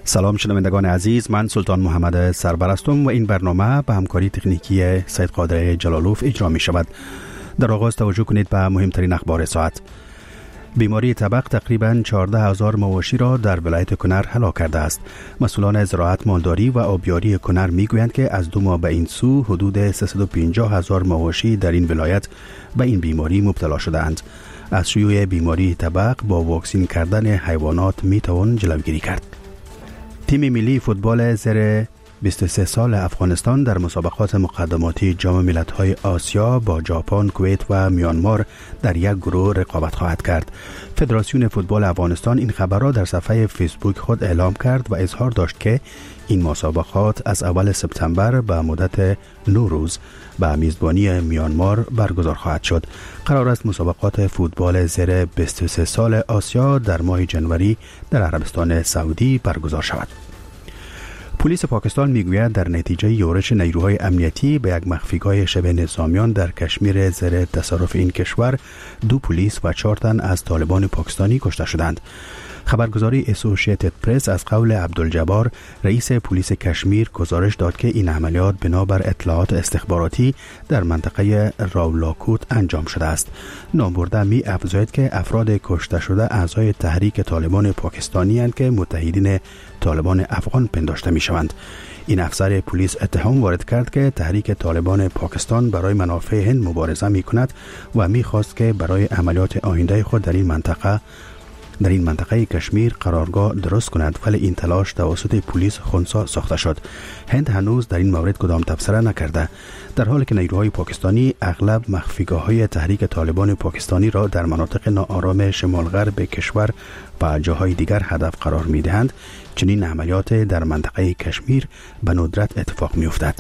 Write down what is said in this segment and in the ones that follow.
سلام شنوندگان عزیز، من سلطان محمد سرور هستم و این برنامه به همکاری تکنیکی سید قادر جلالوف اجرا می شود. در آغاز توجه کنید به مهمترین اخبار ساعت. بیماری تبق تقریباً 14,000 مواشی را در ولایت کنر هلاک کرده است. مسئولان زراعت، مالداری و آبیاری کنر میگویند که از 2 ماه به این سو حدود 350,000 مواشی در این ولایت به این بیماری مبتلا شده‌اند. از شیوع بیماری تبق با واکسین کردن حیوانات میتوان جلوگیری کرد. تیم ملی فوتبال زیر 23 سال افغانستان در مسابقات مقدماتی جام ملت‌های آسیا با ژاپن، کویت و میانمار در یک گروه رقابت خواهد کرد. فدراسیون فوتبال افغانستان این خبر را در صفحه فیسبوک خود اعلام کرد و اظهار داشت که این مسابقات از اول سپتامبر به مدت 9 روز به میزبانی میانمار برگزار خواهد شد. قرار است مسابقات فوتبال زیر 23 سال آسیا در ماه جنوری در عربستان سعودی برگزار شود. پلیس پاکستان میگوید در نتیجه یورش نیروهای امنیتی به یک مخفیگاه شبه نظامیان در کشمیر زیر تصرف این کشور 2 پلیس و 4 تن از طالبان پاکستانی کشته شدند. خبرگزاری اسوسییتد پرس از قول عبدالجبار رئیس پلیس کشمیر گزارش داد که این عملیات بنابر اطلاعات استخباراتی در منطقه راولاکوت انجام شده است. نامبرده می افزاید که افراد کشته شده اعضای تحریک طالبان پاکستانی اند که متحدین طالبان افغان پنداشته می شوند. این افسر پلیس اتهام وارد کرد که تحریک طالبان پاکستان برای منافع هند مبارزه می کند و می خواست که برای عملیات آینده خود در این منطقه کشمیر قرارگاه درست کند، ولی این تلاش توسط پلیس خنثی ساخته شد. هند هنوز در این مورد کدام تبصره نکرده، در حالی که نیروهای پاکستانی اغلب مخفیگاه‌های تحریک طالبان پاکستانی را در مناطق ناآرام شمال غرب کشور و جاهای دیگر هدف قرار می‌دهند. چنین عملیات در منطقه کشمیر به ندرت اتفاق می‌افتد.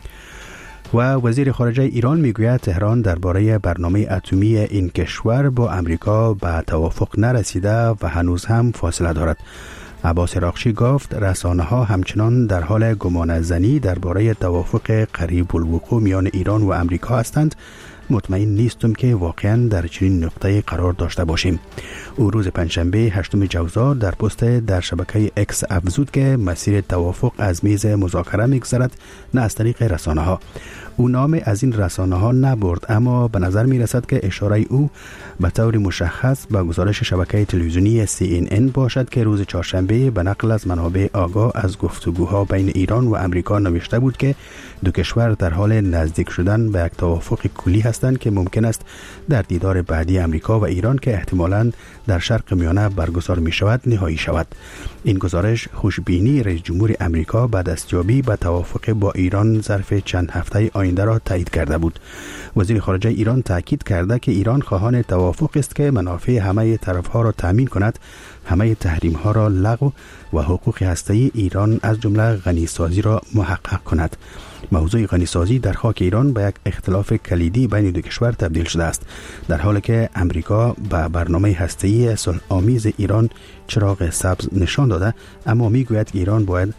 و وزیر خارجه ایران میگوید تهران درباره برنامه اتمی این کشور با امریکا به توافق نرسیده و هنوز هم فاصله دارد. عباس راقچی گفت رسانه‌ها همچنان در حال گمانه‌زنی درباره توافق قریب الوقوع میان ایران و امریکا هستند. مطمئن نیستم که واقعا در چنین نقطه‌ای قرار داشته باشیم. او روز پنجشنبه 8 ژوئن در پست در شبکه اکس افزود که مسیر توافق از میز مذاکره می‌گذرد، نه از طریق رسانه‌ها. او نام از این رسانه‌ها نبرد، اما به نظر می‌رسد که اشاره او به طور مشخص به گزارش شبکه تلویزیونی CNN باشد که روز چهارشنبه به نقل از منابع آگاه از گفتگوها بین ایران و امریکا نوشته بود که 2 کشور در حال نزدیک شدن به یک توافق کلی هستند که ممکن است در دیدار بعدی امریکا و ایران که احتمالاً در شرق میانه برگزار می شود نهایی شود. این گزارش خوشبینی رئیس جمهور امریکا به دستیابی به توافق با ایران ظرف چند هفته آینده را تایید کرده بود. وزیر خارجه ایران تاکید کرده که ایران خواهان توافق است که منافع همه طرف‌ها را تامین کند، همه تحریم‌ها را لغو و حقوق هسته‌ای ایران از جمله غنیسازی را محقق کند. موضوع غنیسازی در خاک ایران به یک اختلاف کلیدی بین 2 کشور تبدیل شده است، در حالی که امریکا به برنامه هسته‌ای صلح‌آمیز ایران چراغ سبز نشان داده، اما میگوید که ایران باید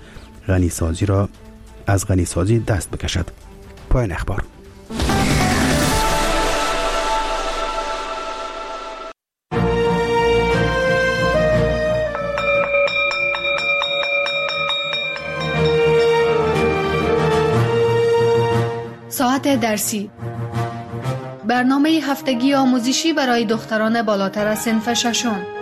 از غنیسازی دست بکشد. پایان اخبار. ساعت درسی، برنامه هفتگی آموزشی برای دختران بالاتر از صنف 6.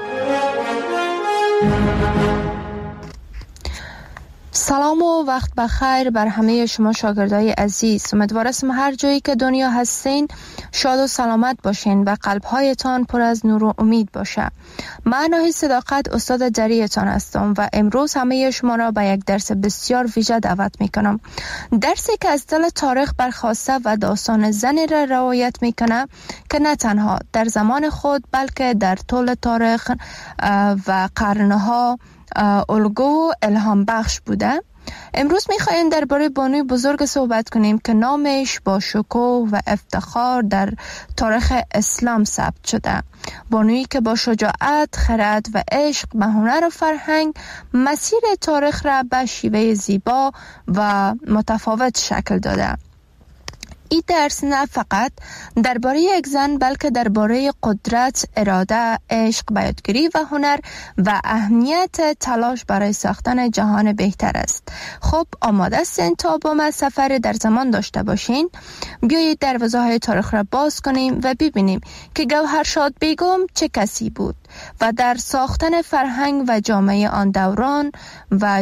سلام و وقت بخیر بر همه شما شاگردای عزیز. امیدوارم هر جایی که دنیا هستین شاد و سلامت باشین و قلبهایتان پر از نور و امید باشه. من ناهی صداقت استاد جریتان هستم و امروز همه شما را به یک درس بسیار ویژه دعوت میکنم. درسی که از دل تاریخ برخواسته و داستان زنی را روایت میکنه که نه تنها در زمان خود بلکه در طول تاریخ و قرنها الگو و الهام بخش بوده. امروز میخوایم درباره بانوی بزرگ صحبت کنیم که نامش با شکوه و افتخار در تاریخ اسلام ثبت شده. بانویی که با شجاعت، خرد و عشق به هنر و فرهنگ مسیر تاریخ را به شیوه زیبا و متفاوت شکل داده. این درس نه فقط درباره یک زن بلکه درباره قدرت، اراده، عشق به یادگیری و هنر و اهمیت تلاش برای ساختن جهان بهتر است. خب آماده هستین تا با ما سفر در زمان داشته باشین؟ بیایید دروازه های تاریخ را باز کنیم و ببینیم که گوهرشاد بیگم چه کسی بود و در ساختن فرهنگ و جامعه آن دوران و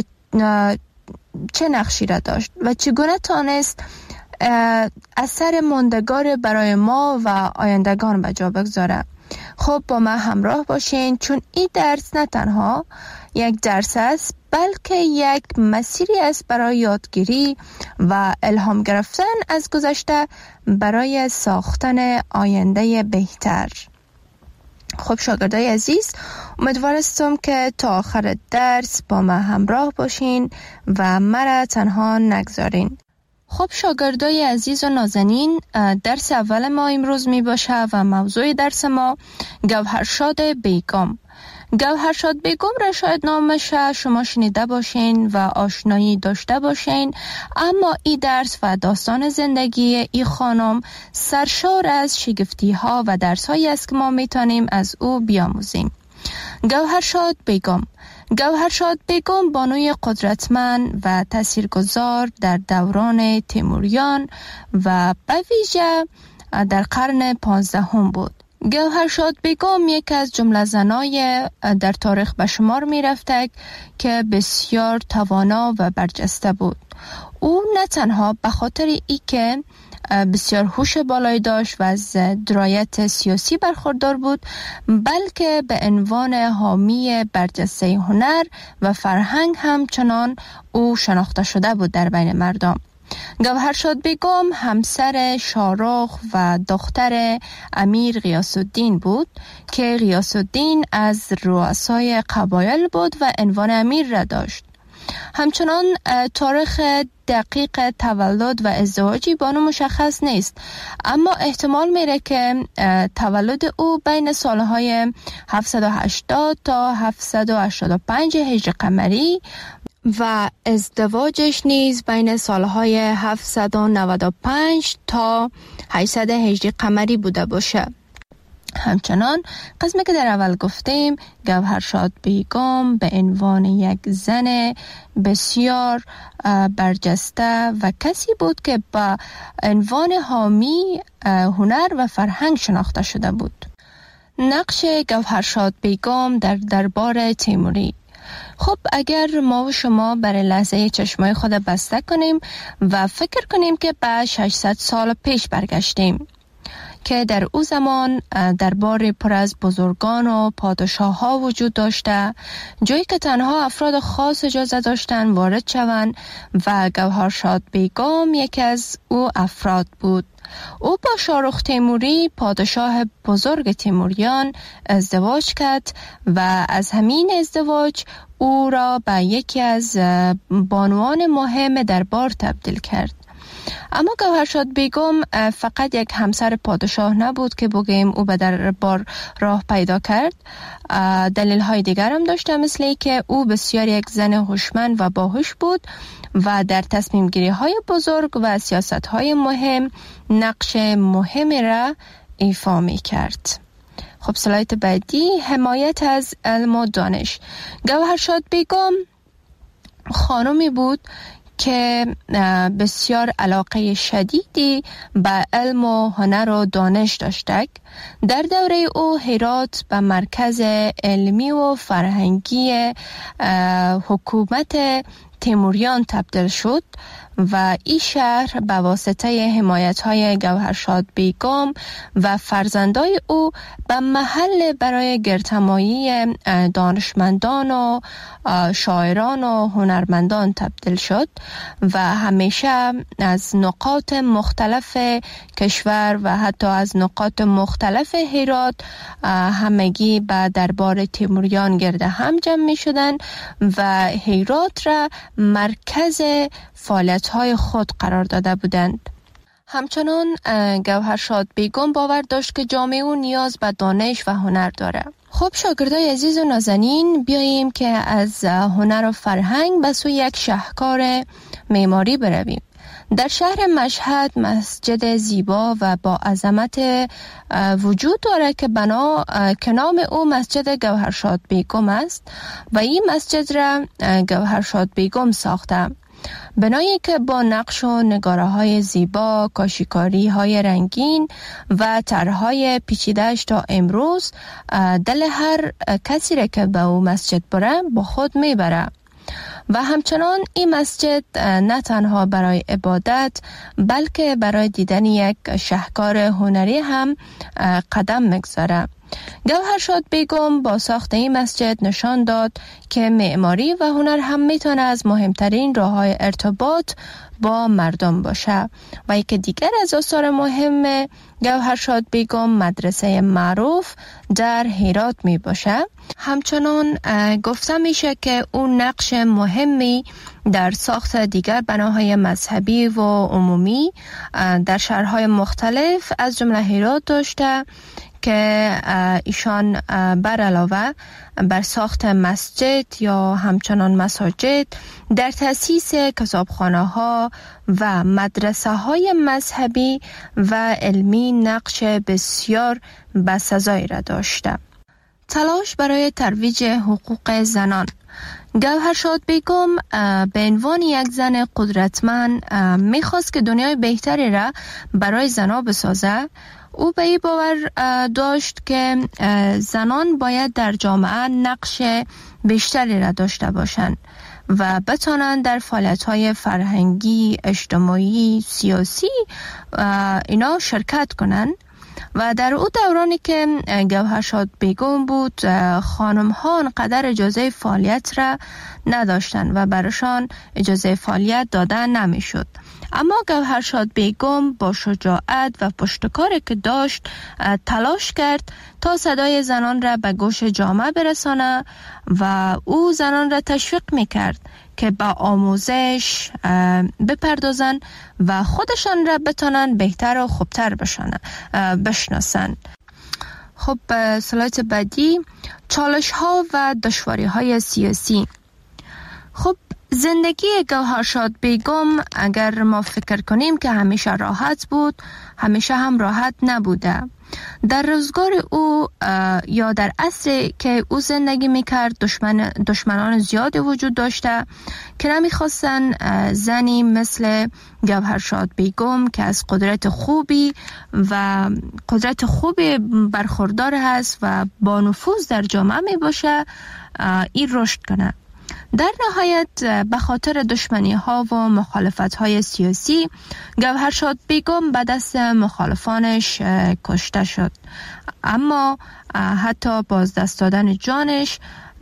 چه نقشی را داشت و چگونه تانست اثر ماندگار برای ما و آیندگان به جا بگذاره. خب با ما همراه باشین، چون این درس نه تنها یک درس است بلکه یک مسیری است برای یادگیری و الهام گرفتن از گذشته برای ساختن آینده بهتر. خب شاگردای عزیز، امیدوار هستم که تا آخر درس با ما همراه باشین و مرا تنها نگذارین. خب شاگردای عزیز و نازنین، درس اول ما امروز می باشه و موضوع درس ما گوهرشاد بیگم. گوهرشاد بیگم را شاید نامش شما شنیده باشین و آشنایی داشته باشین، اما این درس و داستان زندگی این خانم سرشار از شگفتی ها و درس هایی است که ما میتونیم از او بیاموزیم. گوهرشاد بیگم بانوی قدرتمند و تاثیرگذار در دوران تیموریان و به ویژه در قرن 15 بود. گوهرشاد بیگم یک از جمله زنای در تاریخ به شمار می رفته که بسیار توانا و برجسته بود. او نه تنها به خاطر ای که بسیار هوش بالایی داشت و از درایت سیاسی برخوردار بود، بلکه به عنوان حامی برجسته هنر و فرهنگ همچنان او شناخته شده بود در بین مردم. گوهرشاد بیگم همسر شاهرخ و دختر امیر غیاث الدین بود که غیاث الدین از رؤسای قبایل بود و عنوان امیر را داشت. همچنان تاریخ دقیق تولد و ازدواجی بانو مشخص نیست، اما احتمال میره که تولد او بین سالهای 780 تا 785 هجری قمری و ازدواجش نیز بین سالهای 795 تا 800 هجری قمری بوده باشه. همچنان قسمی که در اول گفتیم، گوهرشاد بیگم به عنوان یک زن بسیار برجسته و کسی بود که با عنوان حامی هنر و فرهنگ شناخته شده بود. نقش گوهرشاد بیگم در دربار تیموری. خب اگر ما و شما برای لحظه چشمای خود بسته کنیم و فکر کنیم که به 600 سال پیش برگشتیم که در او زمان دربار پر از بزرگان و پادشاه ها وجود داشته، جایی که تنها افراد خاص اجازه داشتن وارد شوند و گوهرشاد بیگم یکی از او افراد بود. او با شاهرخ تیموری پادشاه بزرگ تیموریان ازدواج کرد و از همین ازدواج او را به یکی از بانوان مهم دربار تبدیل کرد. اما گوهرشاد بیگم فقط یک همسر پادشاه نبود که بگیم او به دربار راه پیدا کرد. دلیل های دیگر هم داشته، مثل ای که او بسیار یک زن هوشمند و باهوش بود و در تصمیم گیری های بزرگ و سیاست های مهم نقش مهمی را ایفا می کرد. خب سلایت بعدی، حمایت از علم و دانش. گوهرشاد بیگم خانمی بود که بسیار علاقه شدیدی به علم و هنر و دانش داشته. در دوره او هرات به مرکز علمی و فرهنگی حکومت تیموریان تبدیل شد و این شهر به واسطه حمایت‌های گوهرشاد بیگم و فرزندای او به محل برای گردهمایی دانشمندان و شاعران و هنرمندان تبدیل شد و همیشه از نقاط مختلف کشور و حتی از نقاط مختلف هرات همگی به دربار تیموریان گرد هم جمع می شدن و هرات را مرکز فعالیت‌های خود قرار داده بودند. همچنان گوهرشاد بیگم باور داشت که جامعه او نیاز به دانش و هنر داره. خب شاگردای عزیز و نازنین، بیاییم که از هنر و فرهنگ به سوی یک شاهکار معماری برویم. در شهر مشهد مسجد زیبا و با عظمت وجود داره که نام او مسجد گوهرشاد بیگم است و این مسجد را گوهرشاد بیگم ساخته. بنایی که با نقش و نگاره های زیبا، کاشیکاری های رنگین و طرحهای پیچیده‌اش تا امروز دل هر کسی را که به او مسجد بره با خود میبره. و همچنان این مسجد نه تنها برای عبادت بلکه برای دیدن یک شاهکار هنری هم قدم میگذاره. گوهرشاد بیگم با ساخت این مسجد نشان داد که معماری و هنر هم میتونه از مهمترین راه‌های ارتباط با مردم باشه. و یکی دیگر از آثار مهم گوهرشاد بیگم مدرسه معروف در هرات می باشه. همچنان گفته میشه که اون نقش مهمی در ساخت دیگر بناهای مذهبی و عمومی در شهرهای مختلف از جمله هرات داشته که ایشان بر علاوه بر ساخت مسجد یا همچنان مساجد در تأسیس کتابخانه ها و مدرسه های مذهبی و علمی نقش بسیار بسزایی را داشته. تلاش برای ترویج حقوق زنان. گوهرشاد بیگم به عنوان یک زن قدرتمند میخواست که دنیای بهتری را برای زنها بسازه. او به این باور داشت که زنان باید در جامعه نقش بیشتری را داشته باشند و بتوانند در فعالیت‌های فرهنگی، اجتماعی، سیاسی اینا شرکت کنند. و در او دورانی که گوهرشاد بیگم بود خانم‌ها انقدر اجازه فعالیت را نداشتند و برایشان اجازه فعالیت داده نمی‌شد. اما گوهرشاد بیگم با شجاعت و پشتکاری که داشت تلاش کرد تا صدای زنان را به گوش جامعه برسانه و او زنان را تشویق می‌کرد که با آموزش بپردازن و خودشان را بتانن بهتر و خوبتر بشناسن. خب سلایت بعدی، چالش ها و دشواری های سیاسی. خب زندگی گوهرشاد بیگم اگر ما فکر کنیم که همیشه راحت بود، همیشه هم راحت نبوده. در روزگار او یا در عصری که او زندگی میکرد دشمنان زیادی وجود داشته که نمیخواستن زنی مثل گوهرشاد بیگم که از قدرت خوبی برخوردار هست و با نفوذ در جامعه می باشه این رشد کنه. در نهایت به خاطر دشمنی ها و مخالفت های سیاسی گوهرشاد بیگم به دست مخالفانش کشته شد. اما حتی بازدست دادن جانش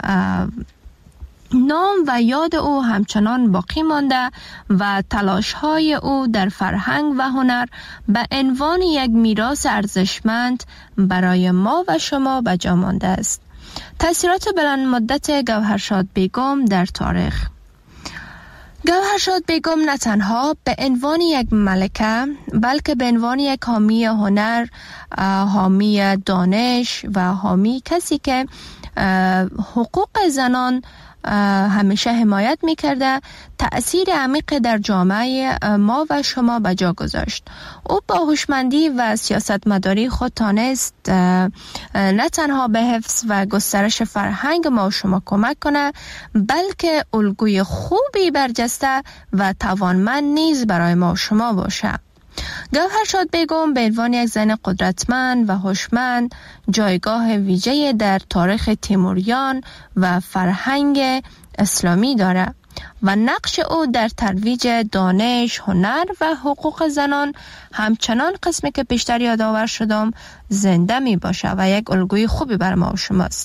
نام و یاد او همچنان باقی مانده و تلاش های او در فرهنگ و هنر به عنوان یک میراث ارزشمند برای ما و شما به جا مانده است. تأثیرات بلند مدت گوهرشاد بیگم در تاریخ. گوهرشاد بیگم نه تنها به عنوان یک ملکه بلکه به عنوان یک حامی هنر، حامی دانش و حامی کسی که حقوق زنان همیشه حمایت میکرده تأثیر عمیق در جامعه ما و شما به جا گذاشت. او با هوشمندی و سیاستمداری خود تانست نه تنها به حفظ و گسترش فرهنگ ما و شما کمک کنه بلکه الگوی خوبی برجسته و توانمند نیز برای ما و شما باشه. گوهرشاد بیگم به عنوان یک زن قدرتمند و هوشمند جایگاه ویژه‌ای در تاریخ تیموریان و فرهنگ اسلامی دارد و نقش او در ترویج دانش، هنر و حقوق زنان همچنان قسمی که پیشتر یادآور شدم زنده می باشه و یک الگوی خوبی برای ما و شماست.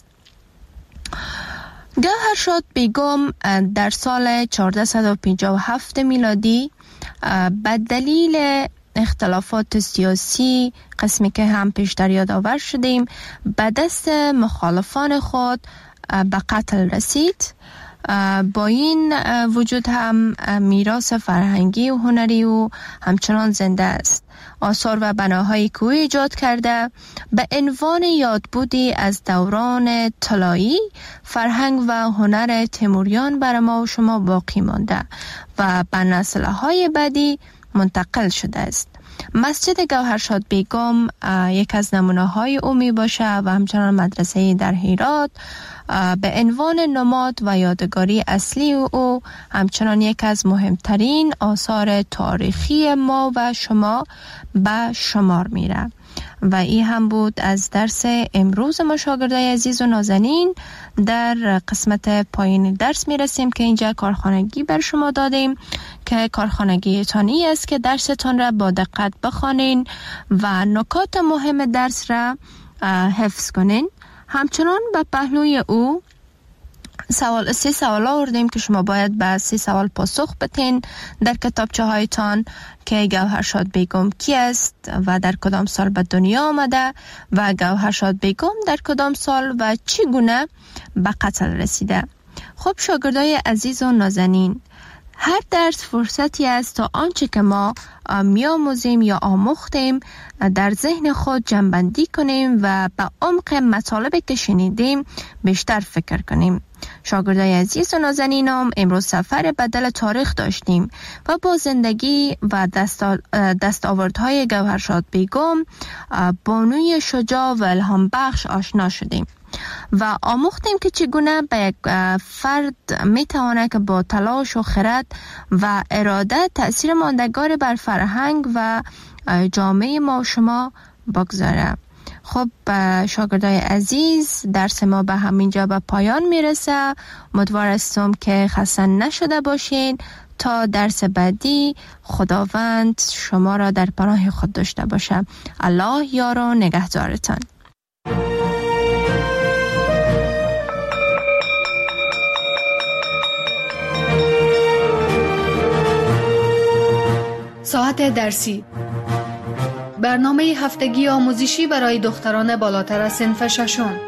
گوهرشاد بیگم در سال 1457 میلادی به دلیل اختلافات سیاسی قسمی که هم پیشتر یادآور شدیم به دست مخالفان خود به قتل رسید با این وجود هم میراث فرهنگی و هنری و همچنان زنده است. آثار و بناهای که او ایجاد کرده به عنوان یادبودی از دوران طلایی فرهنگ و هنر تیموریان بر ما و شما باقی مانده و به نسل‌های بعدی منتقل شده است. مسجد گوهرشاد بیگم یک از نمونه‌های او می باشه و همچنان مدرسه در هرات به عنوان نماد و یادگاری اصلی او همچنان یک از مهمترین آثار تاریخی ما و شما به شمار میره. و این هم بود از درس امروز ما شاگردای عزیز و نازنین. در قسمت پایین درس میرسیم که اینجا کارخانگی بر شما دادیم که کارخانگی تانی است که درستان را با دقت بخوانین و نکات مهم درس را حفظ کنین. همچنان به پهلوی او 3 سوال آوردیم که شما باید به 3 سوال پاسخ بدین در کتابچه هایتان که گوهرشاد بیگم کی است و در کدام سال به دنیا آمده و گوهرشاد بیگم در کدام سال و چگونه به قتل رسیده. خب شاگردای عزیز و نازنین، هر درس فرصتی است تا آنچه که ما می‌آموزیم یا آموختیم در ذهن خود جمع‌بندی کنیم و به عمق مطالبی که شنیدیم بیشتر فکر کنیم. شاگردای عزیز و نازنینم، امروز سفر به دل تاریخ داشتیم و با زندگی و دستاوردهای گوهرشاد بیگم، بانوی شجاع و الهام بخش آشنا شدیم و آموختیم که چگونه به یک فرد میتواند که با تلاش و خرد و اراده تأثیر ماندگار بر فرهنگ و جامعه ما و شما بگذاره. خب شاگردای عزیز، درس ما به همینجا به پایان میرسه. امیدوار هستم که خسته نشده باشین. تا درس بعدی خداوند شما را در پناه خود داشته باشه. الله یار و نگهدارتان. ساعت درسی، برنامه هفتگی آموزشی برای دختران بالاتر از صنف ششم.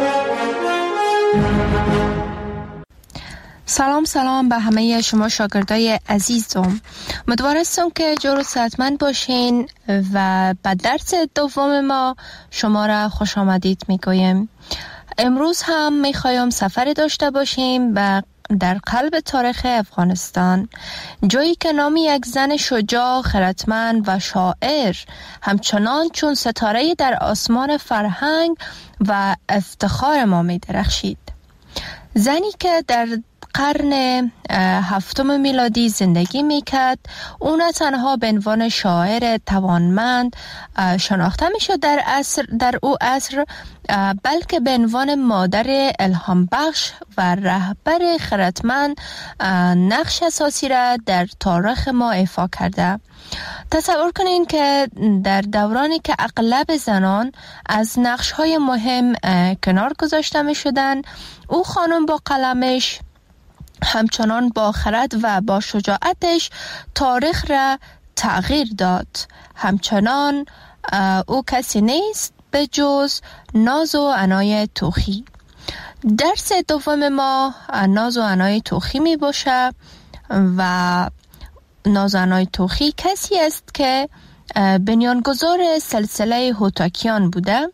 سلام به همه شما شاگردای عزیزم. امیدوار هستم که جور و صحتمند باشین و به درس دوم ما شما را خوش آمدید میگویم. امروز هم میخوایم سفر داشته باشیم در قلب تاریخ افغانستان، جایی که نام یک زن شجاع، خردمند و شاعر همچنان چون ستاره در آسمان فرهنگ و افتخار ما می درخشید. زنی که در قرن 7 میلادی زندگی میکرد. او نه تنها به عنوان شاعر توانمند شناخته میشد در او عصر، بلکه به عنوان مادر الهام بخش و رهبر خردمند نقش اساسی را در تاریخ ما ایفا کرده. تصور کنین که در دورانی که اغلب زنان از نقش‌های مهم کنار گذاشته می‌شدند، او خانم با قلمش همچنان با خرد و با شجاعتش تاریخ را تغییر داد. همچنان او کسی نیست به جز ناز و عنای توخی. درس دوم ما ناز و عنای توخی می باشه و ناز و عنای توخی کسی است که بنیانگذار سلسله هوتاکیان بوده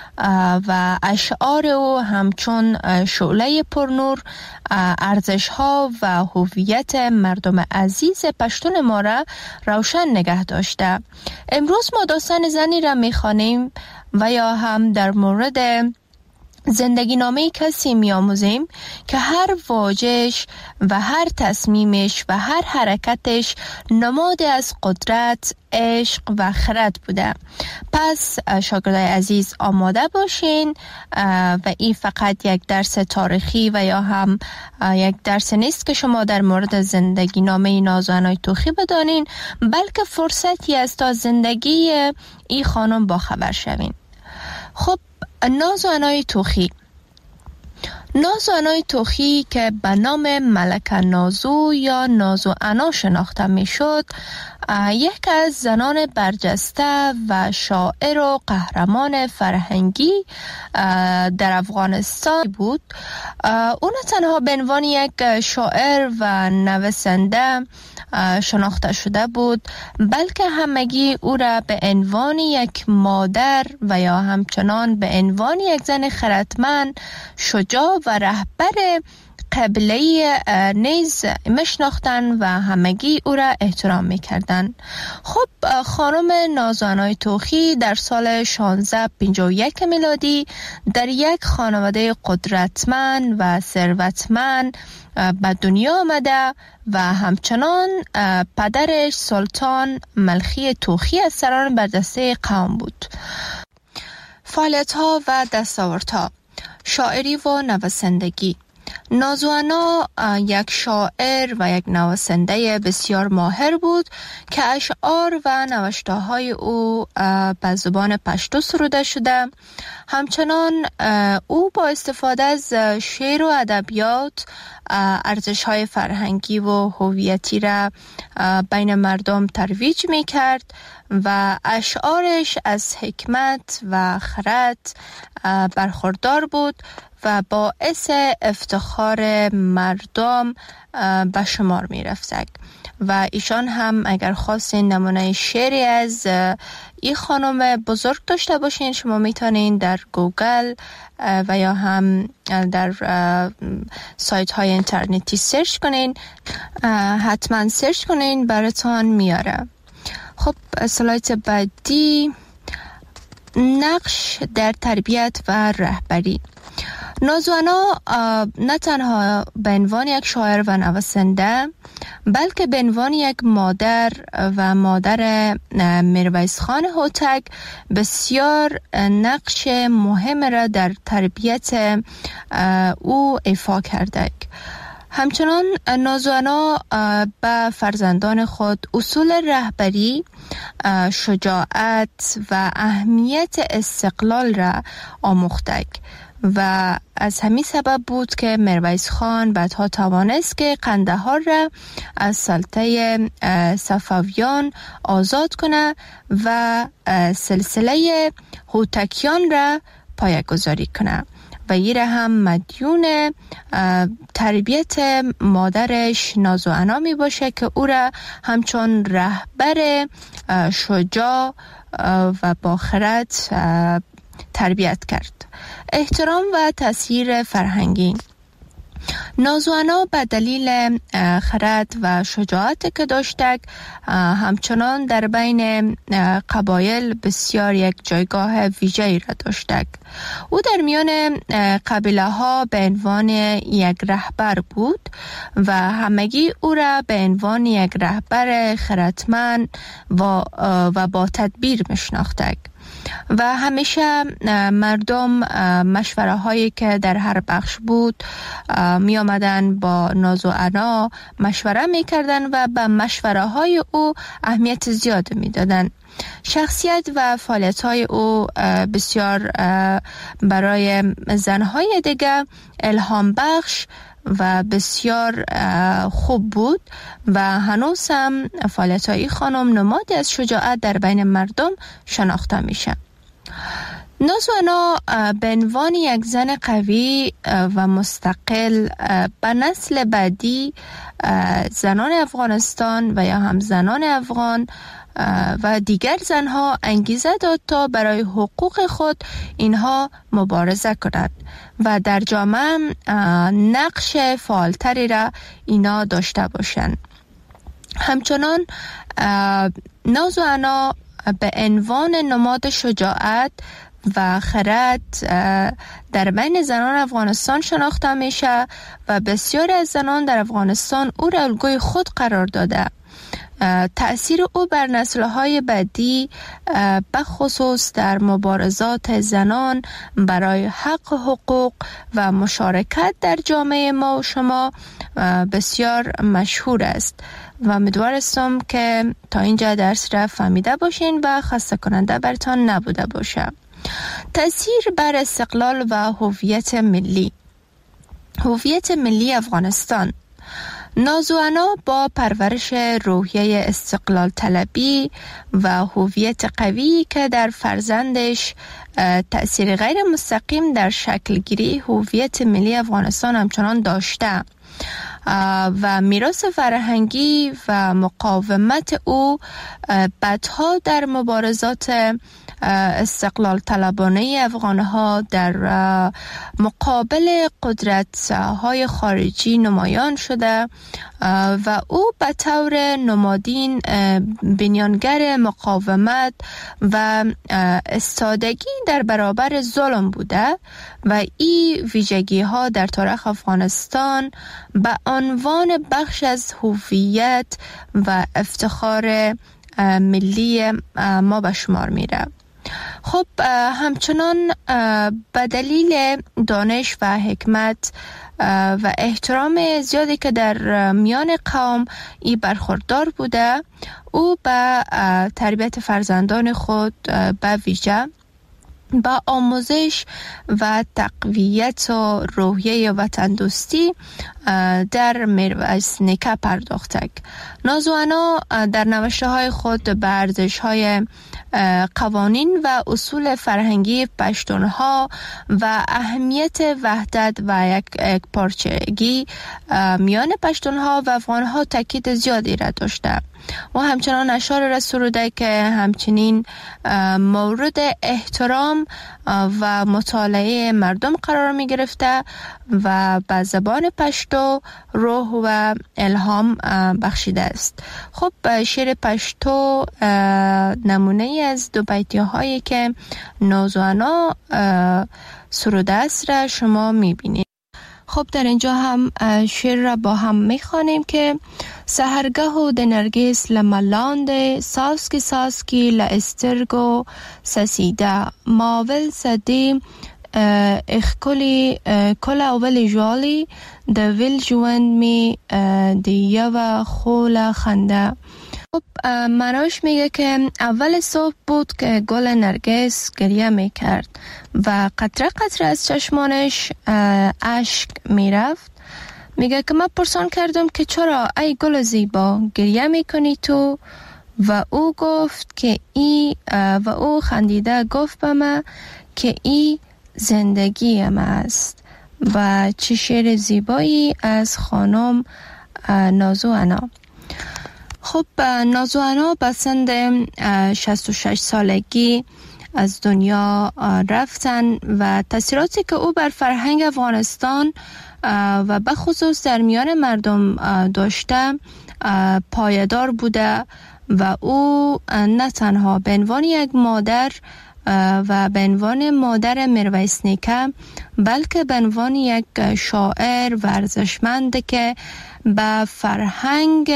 و اشعار او همچون شعله پرنور ارزش‌ها و هویت مردم عزیز پشتون ما را روشن نگه داشته. امروز ما داستان زنی را می‌خوانیم و یا هم در مورد زندگی نامه کسی می‌آموزیم که هر واژه‌اش و هر تصمیمش و هر حرکتش نماد از قدرت، عشق و خرد بوده. پس شاگردای عزیز آماده باشین و این فقط یک درس تاریخی و یا هم یک درس نیست که شما در مورد زندگی نامه ناز و عنای توخی بدانین، بلکه فرصتی است تا زندگی این خانم با خبر شوین. خب ناز و عنای توخی. ناز و عنای توخی که به نام ملکه نازو یا ناز و عنا شناخته می شد، یک از زنان برجسته و شاعر و قهرمان فرهنگی در افغانستان بود. او نه تنها به عنوان یک شاعر و نویسنده شناخته شده بود، بلکه همگی او را به عنوان یک مادر و یا همچنان به عنوان یک زن خردمند، شجاع و رهبر قبیله نیز میشناختند و همگی او را احترام میکردند. خب خانم نازوانای توخی در سال 1651 میلادی در یک خانواده قدرتمند و ثروتمند به دنیا آمده و همچنان پدرش سلطان ملخی توخی از سران برجسته قوم بود. فعالیت‌ها و دستاوردها: شاعری و نویسندگی. نازوانا یک شاعر و یک نویسنده بسیار ماهر بود که اشعار و نوشته‌های او به زبان پشتو سروده شده. همچنان او با استفاده از شعر و ادبیات ارزش‌های فرهنگی و هویتی را بین مردم ترویج می‌کرد و اشعارش از حکمت و خرد برخوردار بود و باعث افتخار مردم به شمار می رفتند. و ایشان هم اگر خواستین نمونه شعری از این خانم بزرگ داشته باشین، شما میتونین در گوگل و یا هم در سایت های اینترنتی سرچ کنین. حتما سرچ کنین، براتون میاره. خب اسلایت بعدی، نقش در تربیت و رهبری. نازوانا نه تنها به عنوان یک شاعر و نویسنده، بلکه به عنوان یک مادر و مادر میرویس خان هوتک بسیار نقش مهم را در تربیت او ایفا کرده. همچنان نازوانا به فرزندان خود اصول رهبری، شجاعت و اهمیت استقلال را آموخته و از همین سبب بود که میرویس خان بعدها توانست که قندهار را از سلطه صفویان آزاد کنه و سلسله هوتکیان را پایه‌گذاری کنه و این هم مدیون تربیت مادرش نازوانا می باشه که او را همچون رهبر شجاع و با خرد تربیت کرد. احترام و تأثیر فرهنگی. نازوانا به دلیل خرد و شجاعت که داشته همچنان در بین قبایل بسیار یک جایگاه ویژه‌ای را داشته. او در میان قبیله ها به عنوان یک رهبر بود و همگی او را به عنوان یک رهبر خردمند و با تدبیر میشناختند و همیشه مردم مشوره هایی که در هر بخش بود می آمدن با نازوانا مشوره می کردن و به مشوره های او اهمیت زیاد می دادن. شخصیت و فعالیت های او بسیار برای زنهای دیگه الهام بخش و بسیار خوب بود و هنوز هم فعالیت های خانم نمادی از شجاعت در بین مردم شناخته میشه. نازوانا به عنوان یک زن قوی و مستقل به نسل بعدی زنان افغانستان و یا هم زنان افغان و دیگر زنها انگیزه داد تا برای حقوق خود اینها مبارزه کنند و در جامعه نقش فعالتری را اینا داشته باشند. همچنان نازوانا به عنوان نماد شجاعت و خرد در بین زنان افغانستان شناخته میشه و بسیاری از زنان در افغانستان او را الگوی خود قرار داده. تأثیر او بر نسل‌های بعدی به خصوص در مبارزات زنان برای حق و حقوق و مشارکت در جامعه ما و شما بسیار مشهور است و امیدوارم که تا اینجا درس را فهمیده باشین و خسته کننده برتان نبوده باشه. تأثیر بر استقلال و هویت ملی. هویت ملی افغانستان. نازوانا با پرورش روحیه استقلال طلبی و هویت قوی که در فرزندش تأثیر غیر مستقیم در شکل گیری هویت ملی افغانستان همچنان داشته و میراث فرهنگی و مقاومت او بعدها در مبارزات استقلال طلبانه افغانها در مقابل قدرت های خارجی نمایان شده و او به طور نمادین بنیانگر مقاومت و استادگی در برابر ظلم بوده و این ویژگی ها در تاریخ افغانستان به عنوان بخش از هویت و افتخار ملی ما به شمار میره. خب همچنان به دلیل دانش و حکمت و احترام زیادی که در میان قوم ای برخوردار بوده، او به تربیت فرزندان خود به ویژه با آموزش و تقویت و روحیه وطن دوستی در میرویس نیکه پرداخته. نازوانا در نوشته های خود به ارزش های قوانین و اصول فرهنگی پشتونها و اهمیت وحدت و یک پارچگی میان پشتونها و افغانها تاکید زیادی را داشته و همچنان اشعار را سروده که همچنین مورد احترام و مطالعه مردم قرار می گرفته و به زبان پشتو روح و الهام بخشیده است. خب شعر پشتو نمونه از دو بیتی هایی که نازوانا سروده است را شما می بینید. خب در اینجا هم شعر را با هم می خوانیم که سحرگه و دنرگیس لملاند ساسکی لسترگو سسیده ماول سدی اخکلی کل اول جوالی دویل جوند می دیه و خول خنده. خب مناش میگه که اول صبح بود که گل نرگس گریه میکرد و قطره قطره از چشمانش اشک میرفت. میگه که من پرسان کردم که چرا ای گل زیبا گریه میکنی تو؟ و او گفت که و او خندیده گفت به من که ای زندگی من است. و چه شعر زیبایی از خانم نازوانا. خب نازوانا به سن 66 سالگی از دنیا رفتن و تاثیراتی که او بر فرهنگ افغانستان و به خصوص در میان مردم داشته پایدار بوده و او نه تنها به عنوان یک مادر و به عنوان مادر میرویس نیکه بلکه به عنوان یک شاعر ورزشمند که به فرهنگ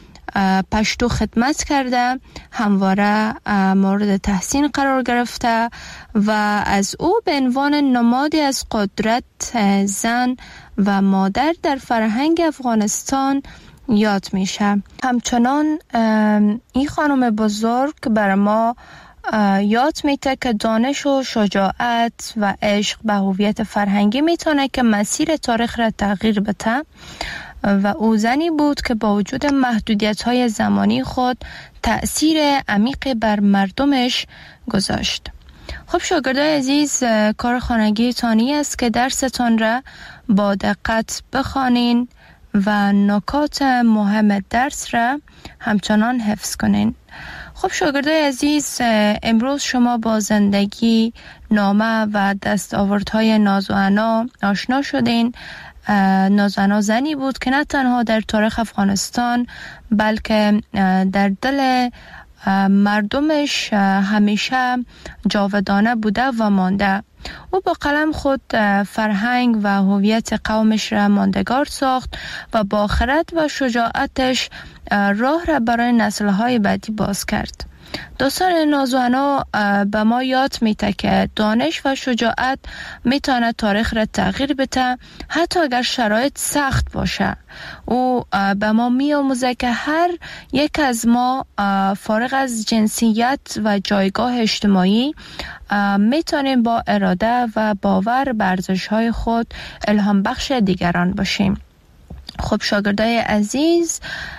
پشتو خدمت کرده همواره مورد تحسین قرار گرفته و از او به عنوان نمادی از قدرت زن و مادر در فرهنگ افغانستان یاد میشه. همچنان این خانم بزرگ بر ما یاد میده که دانش و شجاعت و عشق به هویت فرهنگی میتونه که مسیر تاریخ را تغییر بده و او زنی بود که با وجود محدودیت‌های زمانی خود تأثیر عمیق بر مردمش گذاشت. خب شاگردای عزیز، کار خانگی تانی است که درستان را با دقت بخوانین و نکات مهم درس را همچنان حفظ کنین. خب شاگردای عزیز، امروز شما با زندگی، نامه و دستاوردهای نازوانا آشنا شدین. نازوانا زنی بود که نه تنها در تاریخ افغانستان بلکه در دل مردمش همیشه جاودانه بوده و مانده. او با قلم خود فرهنگ و هویت قومش را ماندگار ساخت و با خرد و شجاعتش راه را برای نسل‌های بعدی باز کرد. داستان نازوانا به ما یاد میده که دانش و شجاعت میتونه تاریخ را تغییر بده حتی اگر شرایط سخت باشه. او به ما میآموزه که هر یک از ما فارغ از جنسیت و جایگاه اجتماعی میتونیم با اراده و باور بر ارزش‌های خود الهام بخش دیگران باشیم. خب شاگردای عزیز،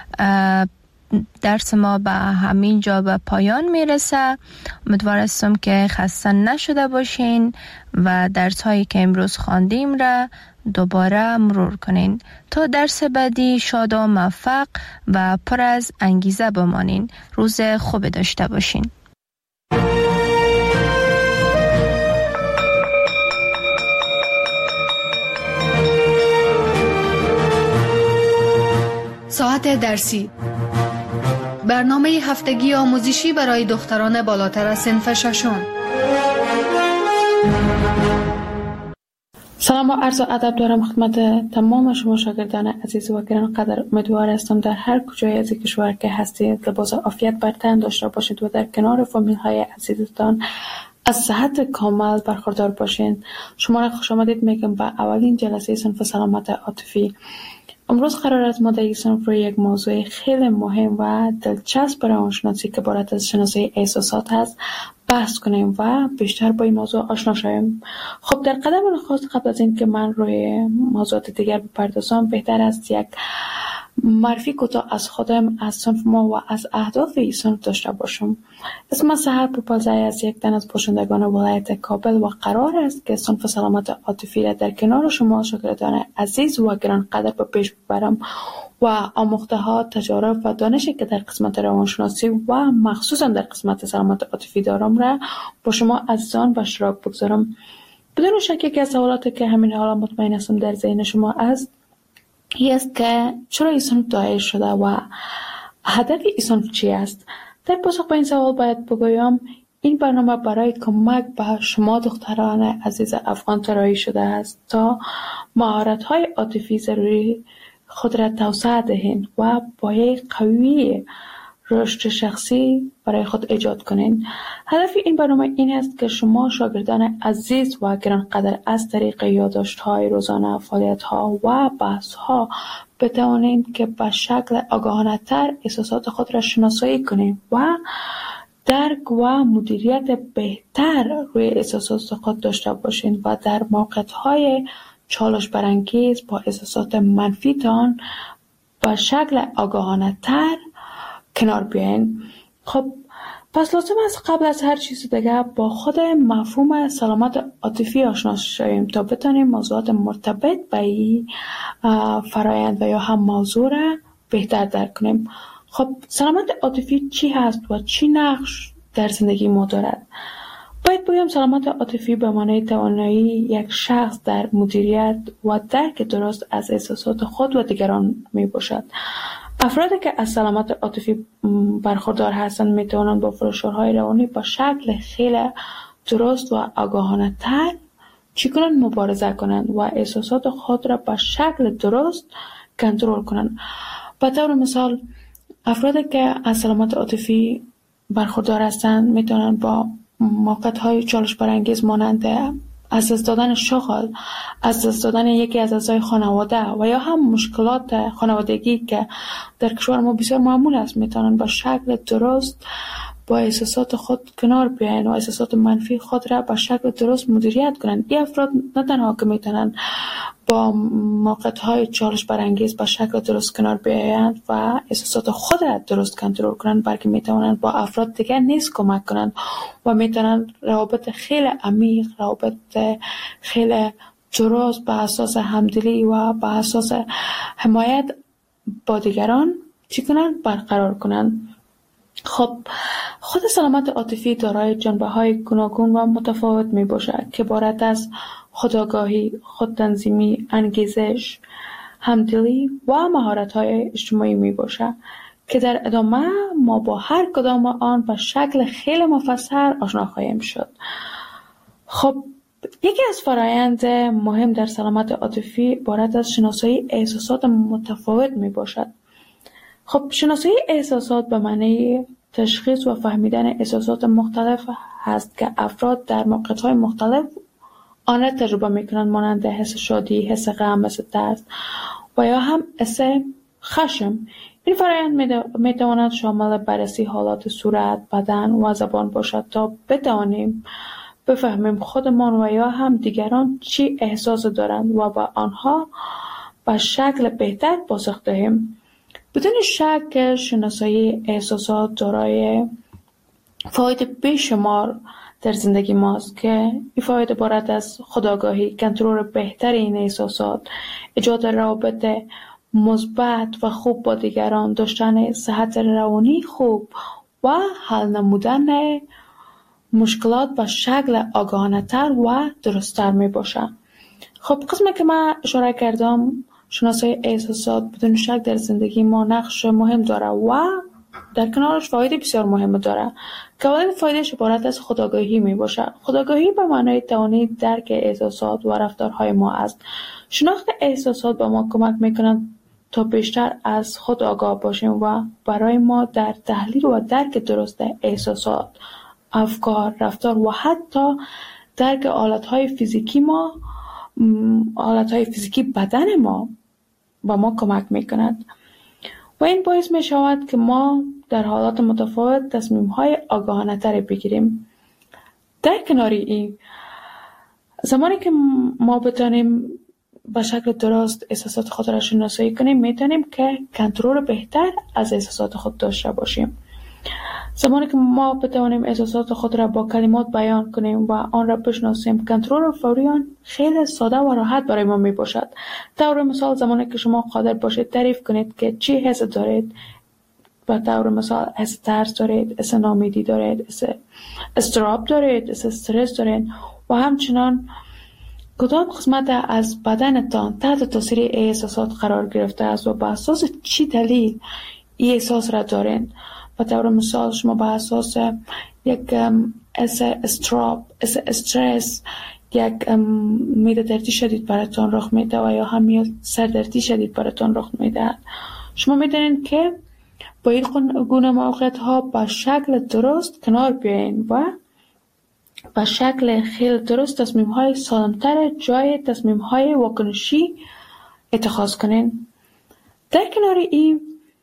درس ما به همین جا به پایان میرسه. امیدوار هستم که خسته نشده باشین و درس هایی که امروز خواندیم را دوباره مرور کنین. تا درس بعدی شاد و موفق و پر از انگیزه بمانین. روز خوب داشته باشین. ساعت درسی، برنامه هفتگی آموزشی برای دختران بالاتر از صنف ششم. سلام و عرض ادب دارم خدمت تمام شما شاگردان عزیز و گرانقدر. امیدوار هستم در هر کجای از کشور که هستید لباس عافیت بر تن داشته باشید و در کنار فامیل های عزیزتان از صحت کامل برخوردار باشید. شما را خوش آمدید میگم به اولین جلسه صنف سلامت عاطفی. امروز قرار است ما در این صنف رو یک موضوع خیلی مهم و دلچسب برای روانشناسی که عبارت از شناسایی احساسات هست بحث کنیم و بیشتر با این موضوع آشنا شویم. خب در قدم نخست قبل از این که من روی موضوعات دیگر بپردازم، بهتر است یک معرفی کوتاه از خودم، از صنف ما و از اهداف این صنف داشته باشم. اسم من سحر پوپلزای از یک تن از باشندگان ولایت کابل و قرار است که صنف سلامت عاطفی را در کنار شما شاگردان عزیز و گرانقدر به پیش ببرم و آموخته ها، تجارب و دانشی که در قسمت روانشناسی و مخصوصا در قسمت سلامت عاطفی دارم را با شما عزیزان به اشتراک بگذارم. بدون شک یکی از سوالاتی که همین حالا مطمئن هستم در ذهن شما است است که چرا این صنف دایر شده و هدف این صنف چی است؟ در پاسخ به این سوال باید بگویم این برنامه برای کمک به شما دختران عزیز افغان طراحی شده است تا مهارت‌های عاطفی ضروری خود را توسعه دهید و پایه قوی رشد شخصی برای خود ایجاد کنید. هدف این برنامه این است که شما شاگردان عزیز و گرانقدر از طریق یادداشت‌های روزانه، فعالیت‌ها و بحث‌ها بتوانید که به شکل آگاهانه‌تر احساسات خود را شناسایی کنید و درک و مدیریت بهتر روی احساسات خود داشته باشید و در موقعیت‌های چالش برانگیز با احساسات منفیتان به شکل آگاهانه‌تر کنار بیاین. خب پس لازم است قبل از هر چیز دیگه با خود مفهوم سلامت عاطفی آشنا شویم تا بتونیم موضوعات مرتبط به این فرایند و یا هم موضوع را بهتر درک کنیم. خب سلامت عاطفی چی هست و چی نقش در زندگی ما دارد؟ باید بگم سلامت عاطفی به معنای توانایی یک شخص در مدیریت و درک درست از احساسات خود و دیگران می باشد. افرادی که از سلامت عاطفی برخوردار هستند می توانند با فشارهای روانی با شکل خیلی درست و آگاهانه تر چگونه مبارزه کنند و احساسات خود را با شکل درست کنترل کنند. به طور مثال افرادی که از سلامت عاطفی برخوردار هستند می توانند با موقعیت‌های چالش برانگیز مانند از دست دادن شغل، از دست دادن یکی از اعضای خانواده و یا هم مشکلات خانوادگی که در کشور ما بسیار معمول است میتونن با شکل درست با احساسات خود کنار بیاین و احساسات منفی خود را با شکل درست مدیریت کنند. این افراد نه تنها که میتونن با موقعیت‌های چالش برانگیز با شکل درست کنار بیایند و احساسات خود را درست کنترل کنند، بلکه میتونن با افراد دیگر نیز کمک کنند و میتونن روابط خیلی عمیق، روابط خیلی درست به اساس همدلی و به اساس حمایت با دیگران چی کنند؟ برقرار کنند. خب خود سلامت عاطفی دارای جنبه‌های گوناگون و متفاوت میباشد که عبارت از خودآگاهی، خودتنظیمی، انگیزش، همدلی و مهارت‌های اجتماعی میباشد که در ادامه ما با هر کدام آن به شکل خیلی مفصل آشنا خواهیم شد. خب یکی از فرآیند مهم در سلامت عاطفی عبارت از شناسایی احساسات متفاوت میباشد. خب شناسایی احساسات به معنی تشخیص و فهمیدن احساسات مختلف هست که افراد در موقعیت‌های مختلف آن را تجربه می‌کنند، مانند حس شادی، حس غم، حس ترس و یا هم حس خشم. این فرآیند می‌تواند شامل بررسی حالات صورت، بدن و زبان باشد تا بتوانیم بفهمیم خودمان و یا هم دیگران چی احساس دارند و با آنها و شکل بهتر پاسخ دهیم. بدون شک شناسایی احساسات دارای فواید بیشمار در زندگی ماست که این فواید عبارت از خودآگاهی، کنترل بهتر این احساسات، ایجاد روابط مثبت و خوب با دیگران، داشتن صحت روانی خوب و حل نمودن مشکلات به شکل آگاهانه‌تر و درست‌تر می باشه. خب قسمی که من اشاره کردم، شناسایی احساسات بدون شک در زندگی ما نقش مهم داره و در کنارش فواید بسیار مهم داره که اولین فایدهش عبارت از خودآگاهی می باشه. خودآگاهی به معنای توانایی درک احساسات و رفتارهای ما است. شناخت احساسات به ما کمک میکنند تا بیشتر از خود آگاه باشیم و برای ما در تحلیل و درک درست احساسات، افکار، رفتار و حتی درک حالتهای فیزیکی بدن ما به ما کمک میکند و این باعث می شود که ما در حالات متفاوت تصمیم‌های آگاهانه تر بگیریم. در کنار این، زمانی که ما بتانیم به شکل درست احساسات خود را شناسایی کنیم، میتونیم که کنترل بهتر از احساسات خود داشته باشیم. زمانی که ما بتوانیم احساسات خود را با کلمات بیان کنیم و آن را بشناسیم، کنترل فوری آن خیلی ساده و راحت برای ما می باشد. طور مثال، زمانی که شما قادر باشید تعریف کنید که چی حس دارید، و طور مثال حس ترس دارید، حس ناامیدی دارید، حس اضطراب دارید، حس استرس دارید و همچنان کدام قسمت از بدنتان تحت تاثیر احساسات قرار گرفته است و به اساس چی دلیل این احساس را دارید. و طور مثال شما به اساس یک اضطراب، استرس، یک معده دردی شدید براتون رخ میده و یا هم سردردی شدید براتون رخ میده، شما میدونید که با این گونه موقعیت ها به شکل درست کنار بیاین و به شکل خیلی درست تصمیم های سالمتر جای تصمیم های واکنشی اتخاذ کنین. در کنار این،